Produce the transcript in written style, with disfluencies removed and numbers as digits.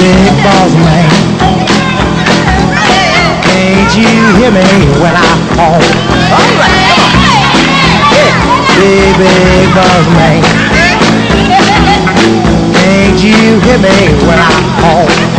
big boss man. Can't you hear me when I call? All right, come on. Yeah. Big boss man. Can't you hear me when I call?